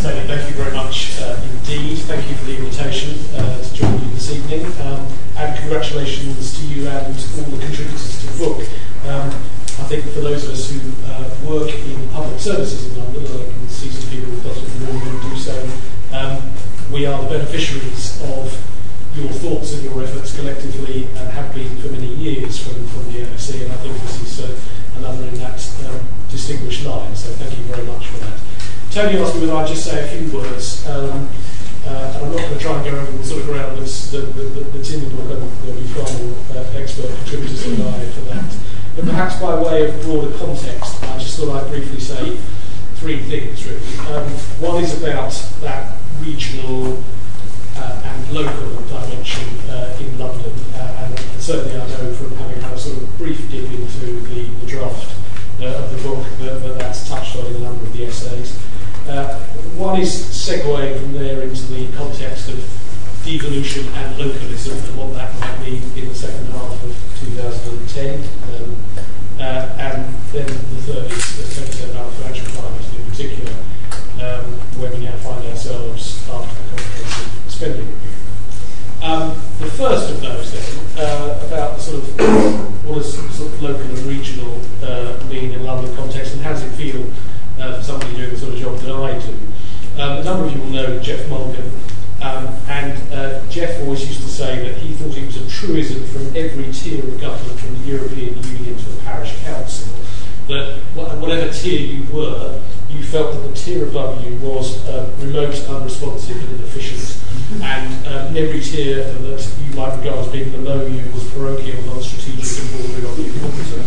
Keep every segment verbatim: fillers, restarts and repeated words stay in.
Tony, thank you very much uh, indeed. Thank you for the invitation uh, to join you this evening, um, and congratulations to you and all the contributors to the book. Um, I think for those of us who uh, work in public services in London, and I can see some people who've got in the room who do so, um, we are the beneficiaries of your thoughts and your efforts collectively, and have been for many years from, from the N S C, and I think this is uh, another in that um, distinguished line, so thank you very much for that. Tony asked me whether I'd just say a few words, um, uh, and I'm not going to try and go over the sort of ground that's, that, that, that's in the book. There'll be far more uh, expert contributors than I for that. But perhaps by way of broader context, I just thought I'd briefly say three things, really. Um, one is about that regional uh, and local dimension uh, in London, uh, and, and certainly I know from having had a sort of brief dip into the, the draft uh, of the book that, that that's touched on in a number of the essays. Uh, one is segueing from there into the context of devolution and localism and what that might mean in the second half of two thousand ten. Um, uh, and then the third is, as Tony said, about the financial climate in particular, um, where we now find ourselves after the comprehensive spending review. Um, the first of those then, uh, about the sort of what does sort of local and regional uh, mean in a London context, and how does it feel Uh, for somebody doing the sort of job that I do. Um, a number of you will know Jeff Mulgan, um, and uh, Jeff always used to say that he thought it was a truism from every tier of government, from the European Union to the parish council, that whatever tier you were, you felt that the tier above you was uh, remote, unresponsive and inefficient, and um, every tier that you might regard as being below you was parochial, non-strategic and bordering on incompetent.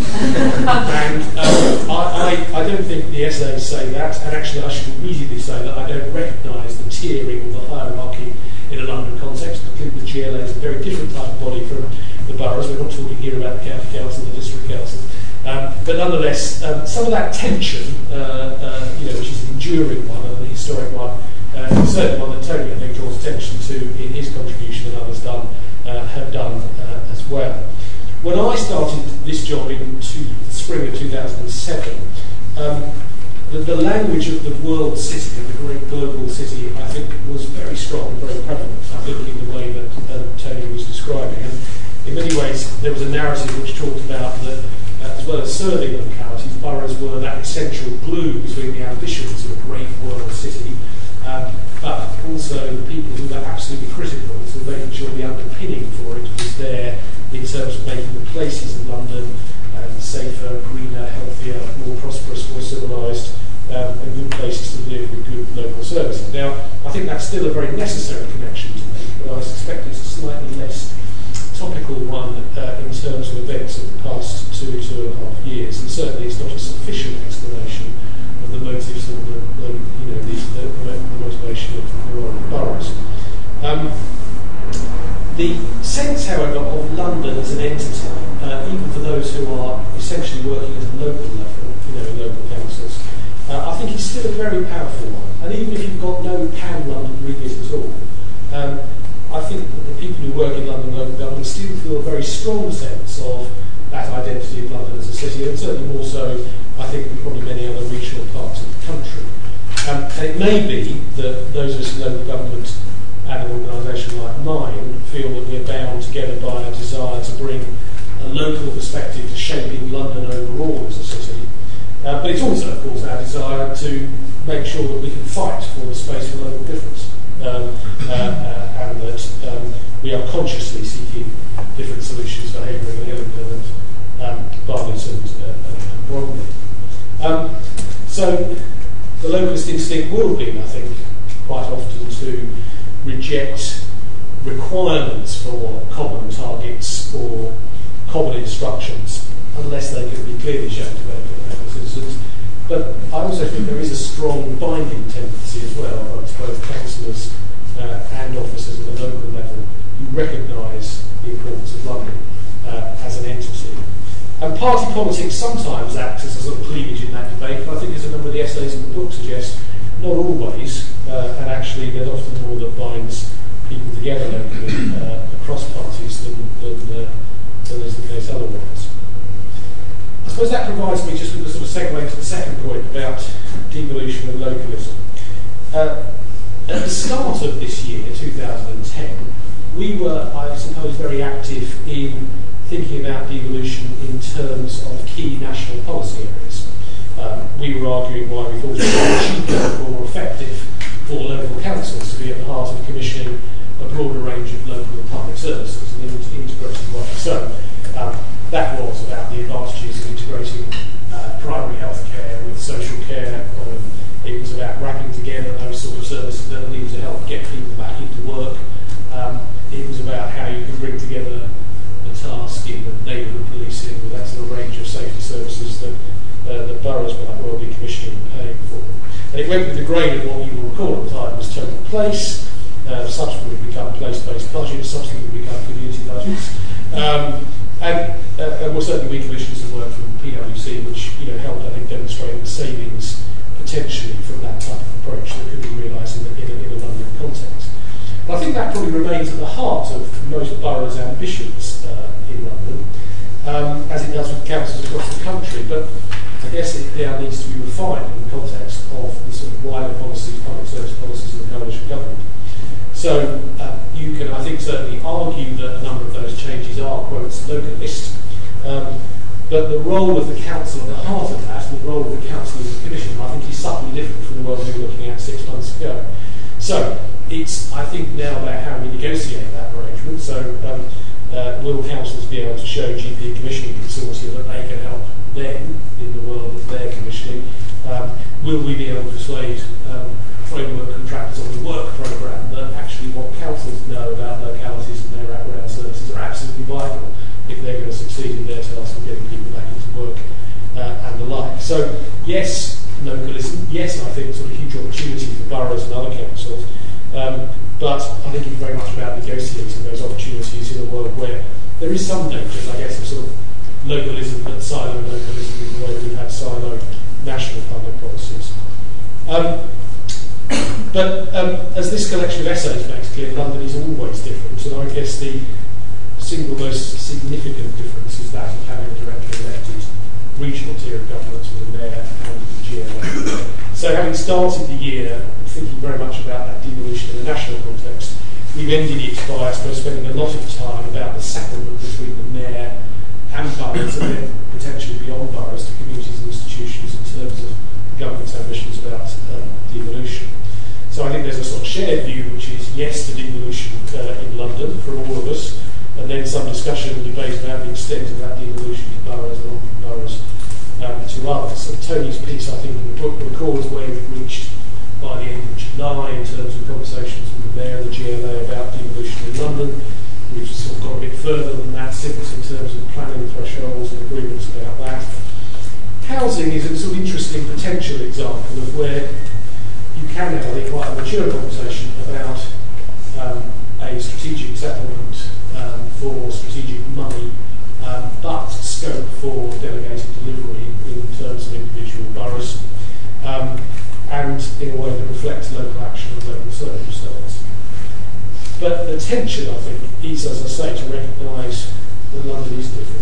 And um, I, I, I don't think the essays say that, and actually I should immediately say that I don't recognise the tiering or the hierarchy in a London context. I think the G L A is a very different type of body from the boroughs. We're not talking here about the county council, the district council. Um, but nonetheless, um, some of that tension, uh, uh, you know, which is an enduring one and a historic one, uh, is certainly one that Tony, I think, draws attention to in his contribution, and others done uh, have done uh, as well. When I started this job in two, the spring of two thousand seven, um, the, the language of the world city, of the great global city, I think was very strong, very prevalent, I think, in the way that uh, Tony was describing. And in many ways, there was a narrative which talked about that, uh, as well as serving localities, boroughs were that essential glue between the ambitions of a great world city, um, but also the people who were absolutely critical to making sure the underpinning for it was there in terms of making the places of London um, safer, greener, healthier, more prosperous, more civilised, um, and good places to live with good local services. Now, I think that's still a very necessary connection to make, but I suspect it's a slightly less topical one uh, in terms of events of the past two, two and a half years, and certainly it's not a sufficient explanation of the motives or the, the you know, the, the, the motivation of the royal boroughs. Um, The sense, however, of London as an entity, uh, even for those who are essentially working at a local level, you know, in local councils, uh, I think is still a very powerful one. And even if you've got no pan-London remit at all, um, I think that the people who work in London local government still feel a very strong sense of that identity of London as a city, and certainly more so, I think, than probably many other regional parts of the country. Um, and it may be that those of us in local government and an organisation like mine feel that we're bound together by a desire to bring a local perspective to shaping London overall as a city. Uh, but it's also, of course, our desire to make sure that we can fight for the space for local difference, um, uh, uh, and that um, we are consciously seeking different solutions for Havering and Hillingdon and um, Barnet and, uh, and Bromley. Um, so the localist instinct will be, I think, quite often to reject requirements for common targets or common instructions unless they can be clearly shown to benefit local citizens. But I also think there is a strong binding tendency as well amongst both councillors uh, and officers at the local level who recognise the importance of London uh, as an entity. And party politics sometimes acts as a sort of cleavage in that debate, but I think as a number of the essays in the book suggest, not always, uh, and actually there's often more that binds people together locally uh, across parties than, than, uh, than is the case otherwise. I suppose that provides me just with a sort of segue to the second point about devolution and localism. Uh, the start of this year, two thousand ten, we were, I suppose, very active in thinking about devolution in terms of key national policy areas. Um, we were arguing why we thought it was cheaper or more effective for local councils to be at the heart of commissioning a broader range of local and public services in an integrated way. So um, that was about the advantages of integrating uh, primary health care with social care. Um, it was about wrapping together those sort of services that are needed to help get people back into work. Um, it was about how you can bring together the task in the neighbourhood policing with that sort of range of safety services that uh, the boroughs might well be commissioning and paying for. And it went with the grain of what you will recall at the time was total place, uh, subsequently become place-based budgets, subsequently become community budgets. Um, and, uh, and well, certainly we commissioned some work from P W C, which you know helped, I think, demonstrate the savings potentially from that type of approach that could be realised in, in, in a London context. And I think that probably remains at the heart of most boroughs' ambitions uh, in London, um, as it does with councils across the country. But I guess it now needs to be refined in the context of the sort of wider policies, public service policies of the coalition government. So uh, you can, I think, certainly argue that a number of those changes are, quotes, localist. Um, but the role of the council at the heart of that, and the role of the council as a commission, I think is subtly different from the world we were looking at six months ago. So it's, I think, now about how we negotiate that arrangement. So um, uh, will councils be able to show G P commissioning consortia that they can help them in the world of their commissioning? Um, will we be able to persuade um, framework contractors on the work programme that actually what councils know about localities and their wraparound services are absolutely vital if they're going to succeed in their task of getting people back into work uh, and the like? So yes, localism, yes, I think sort of huge opportunity for boroughs and other councils, um, but I think it's very much about negotiating those opportunities in a world where there is some dangers, I guess, of sort of localism, but silo localism in the way we've had silo national public policies. Um, but um, as this collection of essays makes clear, London is always different, and I guess the single most significant difference is that of having a directly elected regional tier of government with the mayor and the G L A. So having started the year thinking very much about that devolution in the national context, we've ended it by, I suppose, spending a lot of time about the settlement between the mayor and boroughs, and then potentially beyond boroughs to communities and institutions in terms of the government's ambitions about um, devolution. So I think there's a sort of shared view which is yes to devolution uh, in London for all of us, and then some discussion and debate about the extent of that devolution to boroughs and on from boroughs um, to others. And Tony's piece, I think, in the book records where we've reached by the end of July in terms of conversations with the mayor and the G L A about devolution in London. We've sort of gone a bit further than that since in terms of planning thresholds and agreements about that. Housing is a sort of interesting potential example of where you can have, I think, quite a mature conversation about um, a strategic settlement um, for strategic money, um, but scope for delegated delivery in terms of individual boroughs, um, and in a way that reflects local action and local circumstance. But the tension, I think, is, as I say, to recognise that London is different.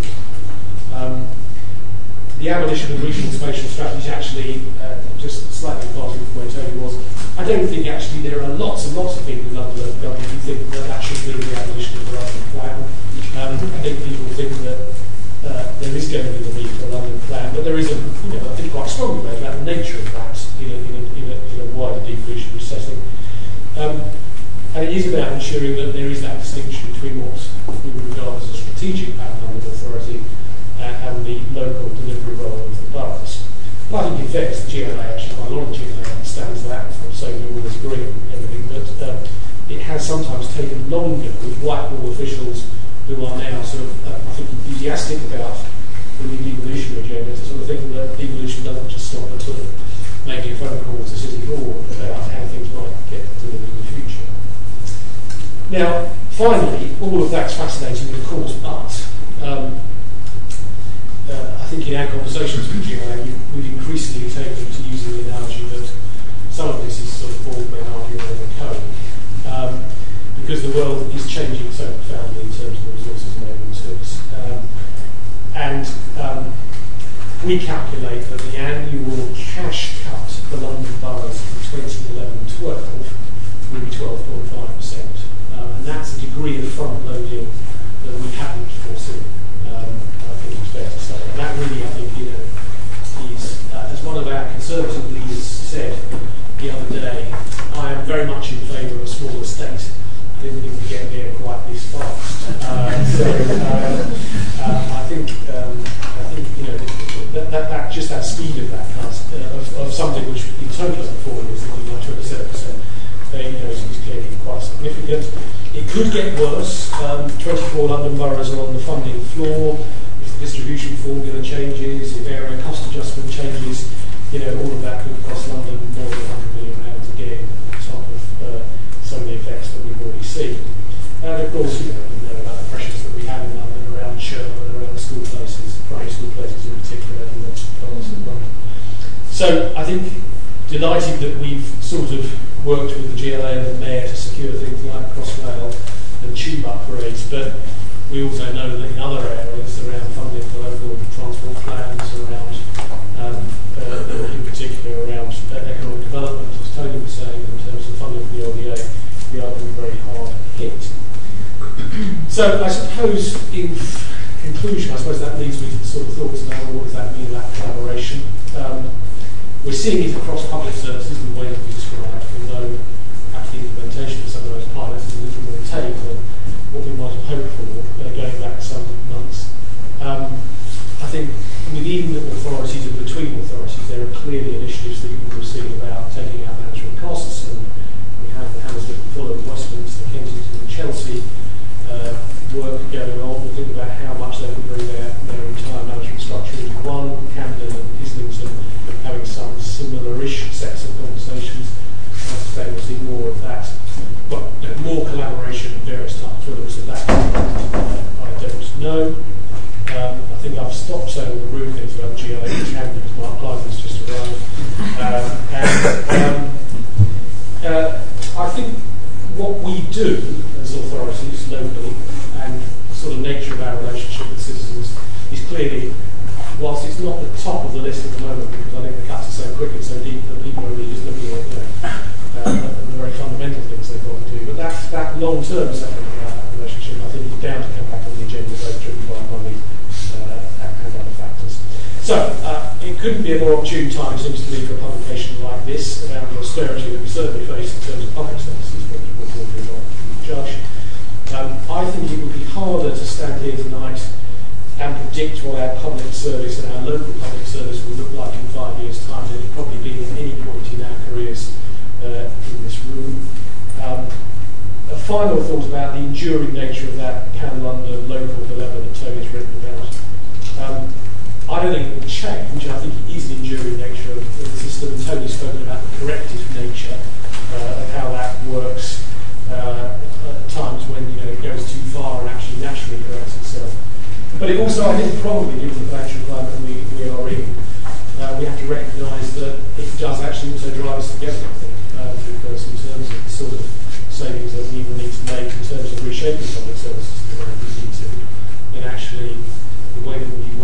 Um, the abolition of regional spatial strategies actually, uh, just slightly departing from where Tony was, I don't think actually there are lots and lots of people in London local government who think that that should be the abolition of the London plan. Um, I think people think that uh, there is going to be the need for a London plan, but there is a, you know, I think quite strong debate about the nature of that in a, in a, in a, in a wider devolutionary setting. Um, And it is about ensuring that there is that distinction between what we would regard as a strategic London authority uh, and the local delivery role of the boroughs. But I think in fairness, the G L A, actually quite a lot of the G L A understands that. It's not saying we always agree on everything, but um, it has sometimes taken longer with Whitehall officials who are now sort of, uh, I think, enthusiastic about the new devolution agenda to sort of think that devolution doesn't just stop at sort of making a phone call to City Hall about how things might get delivered in the future. Now, finally, all of that's fascinating, of course, but um, uh, I think in our conversations with G L A, we've increasingly taken to using the analogy that some of this is sort of bald men arguing over code, um, because the world is changing so profoundly in terms of the resources available to us. Um, and um, we calculate that the annual cash cut for London boroughs from twenty eleven twelve will be twelve point five percent. Um, and that's a degree of front loading that we haven't foreseen. Um, I think it's fair to say. And that really, I think, you know, is, uh, as one of our Conservative leaders said the other day, I am very much in favour of a smaller state. I didn't think we'd get there quite this fast. Uh, so uh, uh, I think um, I think you know that, that, that just that speed of that cast, uh, of, of something which in total over four years is like twenty-seven percent. You know, is clearly quite significant. It could get worse. Um, twenty-four London boroughs are on the funding floor. If the distribution formula changes, if area cost adjustment changes, you know, all of that could cost London more than one hundred million pounds again on top of uh, some of the effects that we've already seen. And of course, you know, we know about the pressures that we have in London around Sherwood, around school places, primary school places in particular, in the parts of London. So I think delighted that we've sort of worked with the G L A and the Mayor to secure things like Crossrail and tube upgrades, but we also know that in other areas around funding for local transport plans, around um, uh, in particular around uh, economic development, as Tony was saying, in terms of funding for the L D A, we are being very hard hit. So I suppose in conclusion, I suppose that leads me to the sort of thoughts now, what does that mean about collaboration? Um, we're seeing it across public services in the way that we described, although perhaps the implementation of some of those pilots is a little more tame than what we might have hoped for uh, going back some months. Um, I think within authorities and between authorities there are clearly initiatives that you will see about taking out management costs, and we have the Hammersmith and Fulham, Westminster, Kensington and Chelsea uh, work going on. We think about how much they can bring their, their entire management structure into one. Camden and Islington having some similar-ish sets of conversations. I suspect we'll see more of that. Well, you know, more collaboration of various types, whether it's of that, uh, I don't know. Um, I think I've stopped saying all the rude things about G L A and Camden because Mark Cliven's just arrived. Um, and um, uh, I think what we do as authorities locally and the sort of nature of our relationship with citizens is clearly, whilst it's not the top of the list at the moment because I think the cuts are so quick and so deep that people are really just looking at, you know, uh, the very fundamental things they've got to do. But that, that long-term setting of our relationship, I think, is bound to come back on the agenda, both driven by money uh, and other factors. So, uh, it couldn't be a more opportune time, it seems to me, for a publication like this around the austerity that we certainly face in terms of public services, but we'll talk about the judge. Um, I think it would be harder to stand here tonight and predict what our public service and our local public service will look like in five years' time than it probably been at any point in our careers uh, in this room. Um, a final thought about the enduring nature of that pan-London local dilemma that Tony's written about. Um, I don't think it will change. I think it is an enduring nature of the system, and Tony's spoken about the corrective nature uh, of how that works uh, at times when, you know, it goes too far and actually naturally corrects itself. But it also, I think, probably given the financial climate we, we are in, uh, we have to recognise that it does actually also drive us together, I think, uh, because in terms of the sort of savings that we will need to make in terms of reshaping public services the way we need to, in actually the way that we